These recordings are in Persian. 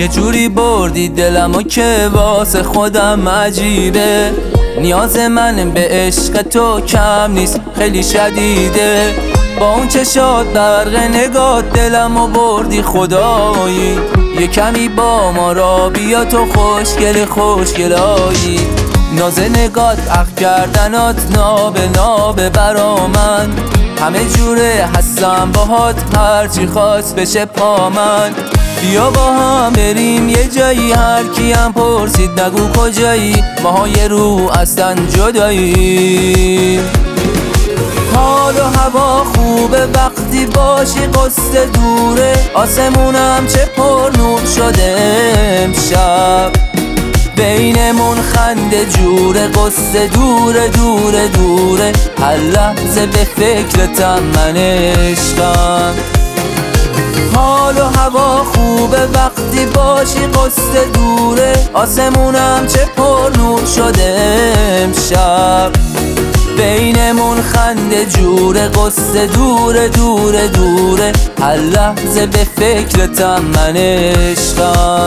یه جوری بردی دلمو که واسه خودم عجیبه. نیاز من به عشق تو کم نیست، خیلی شدیده. با اون چشات برق نگات دلمو بردی خدایی. یه کمی با ما را بیا تو خوشگل خوشگلایی. ناز نگات عقل کردنات نابه نابه برا من. همه جوره هستم باهات هرچی خواست بشه پا من. بیا با هم بریم یه جایی، هر کیم پرسید نگو کجایی. ماهای رو اصلا جدایی. حال و هوا خوبه وقتی باشی، قصد دوره. آسمونم چه پر نور شده امشب. بینمون خنده جوره، قصد دوره دوره دوره. هر لحظه به فکرتم من عشقم. حال و هوا خوبه وقتی باشی، قصد دوره. آسمونم چه پر نور شده امشب. بینمون خنده جوره، قصد دوره دوره دوره. هر لحظه به فکرتم من عشقم.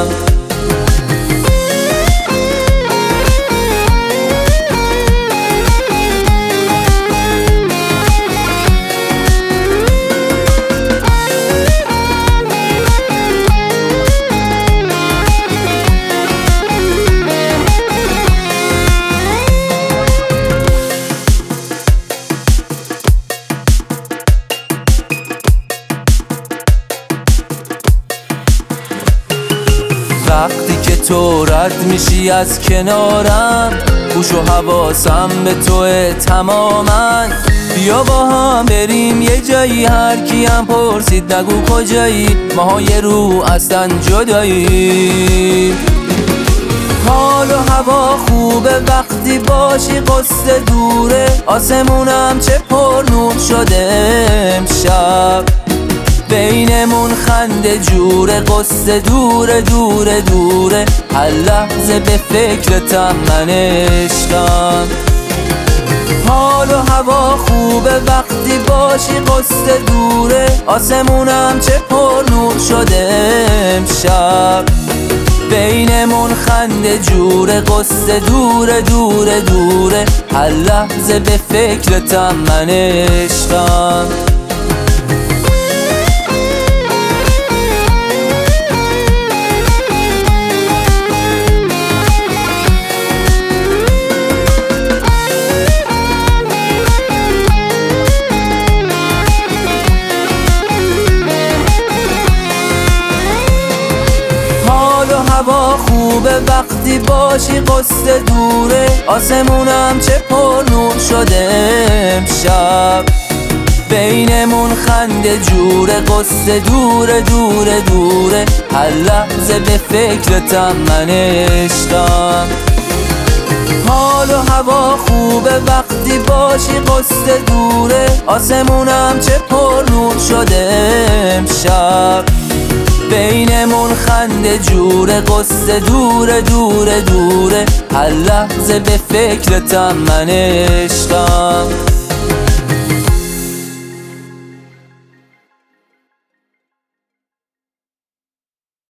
وقتی که تو رد میشی از کنارم، گوش و حواسم به توه تماما. بیا با هم بریم یه جایی، هر کیم پرسید نگو کجایی. ماهای رو اصلا جدایی. حال و هوا خوبه وقتی باشی، قصد دوره. آسمونم چه پر نور شده امشب. بینمون خنده جوره، قصد دوره دوره دوره. هر لحظه به فکرتم من عشقم. حال و هوا خوبه وقتی باشی، قصد دوره. آسمونم چه پر نور شده امشب. بینمون خنده جوره، قصد دوره دوره دوره. هر لحظه به فکرتم من عشقم. هوا خوبه وقتی باشی، قصد دوره. آسمونم چه پر نور شده امشب. بینمون خنده جوره، قصد دوره دوره دوره. هر لحظه به فکرتم من عشقم. حال و هوا خوبه وقتی باشی، قصد دوره. آسمونم چه پر نور شده امشب. بینمون خنده جوره، قصد دوره دوره دوره. هر لحظه به فکرتم من عشقم.